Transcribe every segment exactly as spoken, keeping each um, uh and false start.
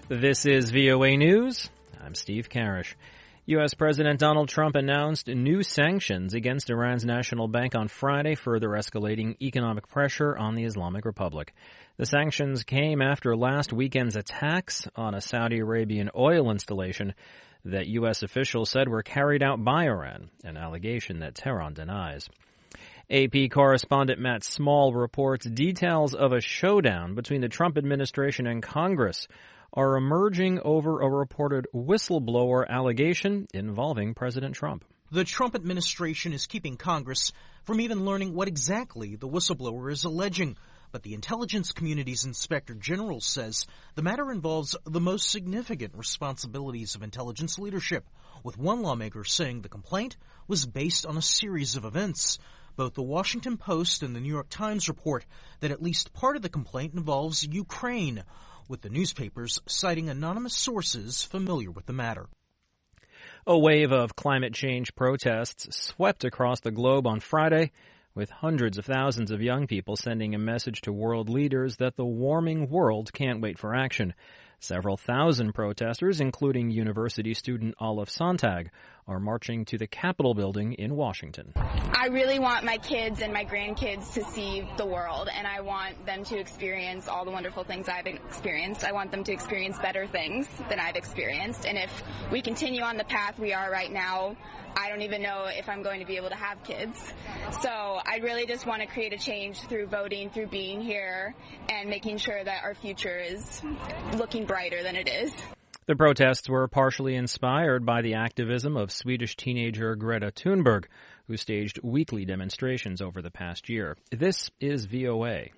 This is V O A News. I'm Steve Karish. U S. President Donald Trump announced new sanctions against Iran's National Bank on Friday, further escalating economic pressure on the Islamic Republic. The sanctions came after last weekend's attacks on a Saudi Arabian oil installation that U S officials said were carried out by Iran, an allegation that Tehran denies. A P correspondent Matt Small reports details of a showdown between the Trump administration and Congress are emerging over a reported whistleblower allegation involving President Trump. The Trump administration is keeping Congress from even learning what exactly the whistleblower is alleging. But the intelligence community's inspector general says the matter involves the most significant responsibilities of intelligence leadership, with one lawmaker saying the complaint was based on a series of events. Both the Washington Post and the New York Times report that at least part of the complaint involves Ukraine, with the newspapers citing anonymous sources familiar with the matter. A wave of climate change protests swept across the globe on Friday, with hundreds of thousands of young people sending a message to world leaders that the warming world can't wait for action. Several thousand protesters, including university student Olive Sontag, are marching to the Capitol building in Washington. I really want my kids and my grandkids to see the world, and I want them to experience all the wonderful things I've experienced. I want them to experience better things than I've experienced, and if we continue on the path we are right now, I don't even know if I'm going to be able to have kids. So I really just want to create a change through voting, through being here, and making sure that our future is looking brighter than it is. The protests were partially inspired by the activism of Swedish teenager Greta Thunberg, who staged weekly demonstrations over the past year. This is V O A.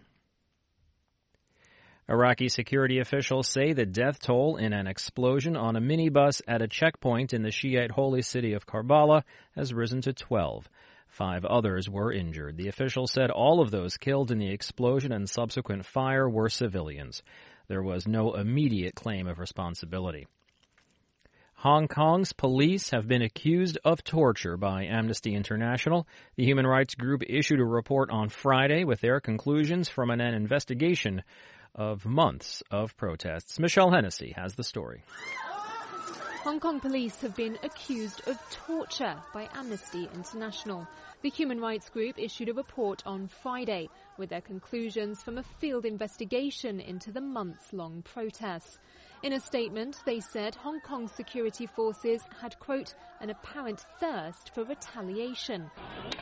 Iraqi security officials say the death toll in an explosion on a minibus at a checkpoint in the Shiite holy city of Karbala has risen to twelve. Five others were injured. The officials said all of those killed in the explosion and subsequent fire were civilians. There was no immediate claim of responsibility. Hong Kong's police have been accused of torture by Amnesty International. The human rights group issued a report on Friday with their conclusions from an investigation of months of protests. Michelle Hennessy has the story. Hong Kong police have been accused of torture by Amnesty International. The human rights group issued a report on Friday with their conclusions from a field investigation into the months-long protests. In a statement, they said Hong Kong security forces had, quote, an apparent thirst for retaliation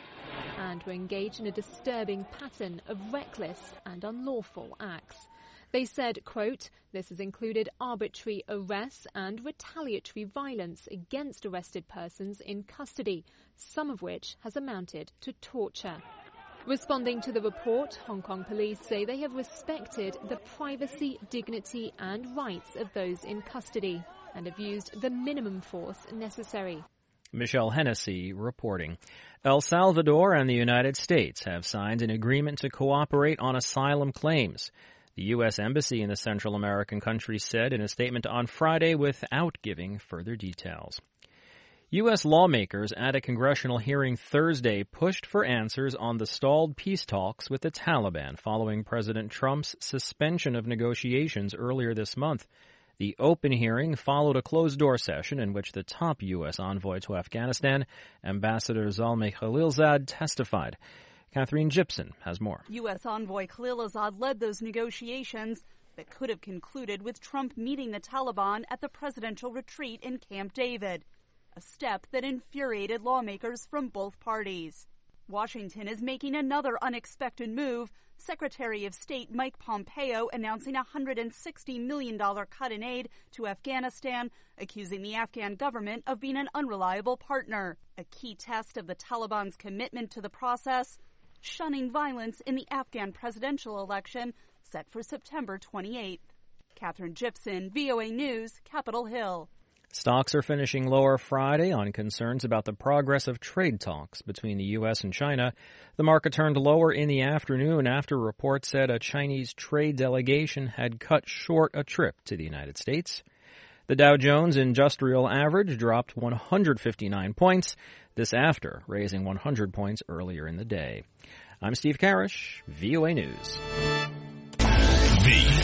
and were engaged in a disturbing pattern of reckless and unlawful acts. They said, quote, this has included arbitrary arrests and retaliatory violence against arrested persons in custody, some of which has amounted to torture. Responding to the report, Hong Kong police say they have respected the privacy, dignity and rights of those in custody and have used the minimum force necessary. Michelle Hennessy reporting. El Salvador and the United States have signed an agreement to cooperate on asylum claims. The U S. Embassy in the Central American country said in a statement on Friday without giving further details. U S lawmakers at a congressional hearing Thursday pushed for answers on the stalled peace talks with the Taliban following President Trump's suspension of negotiations earlier this month. The open hearing followed a closed-door session in which the top U S envoy to Afghanistan, Ambassador Zalmay Khalilzad, testified. Catherine Gibson has more. U S envoy Khalilzad led those negotiations that could have concluded with Trump meeting the Taliban at the presidential retreat in Camp David, a step that infuriated lawmakers from both parties. Washington is making another unexpected move, Secretary of State Mike Pompeo announcing a one hundred sixty million dollars cut in aid to Afghanistan, accusing the Afghan government of being an unreliable partner, a key test of the Taliban's commitment to the process, shunning violence in the Afghan presidential election set for September twenty-eighth. Catherine Gibson, V O A News, Capitol Hill. Stocks are finishing lower Friday on concerns about the progress of trade talks between the U S and China. The market turned lower in the afternoon after reports said a Chinese trade delegation had cut short a trip to the United States. The Dow Jones Industrial Average dropped one hundred fifty-nine points, this after raising one hundred points earlier in the day. I'm Steve Karish, V O A News.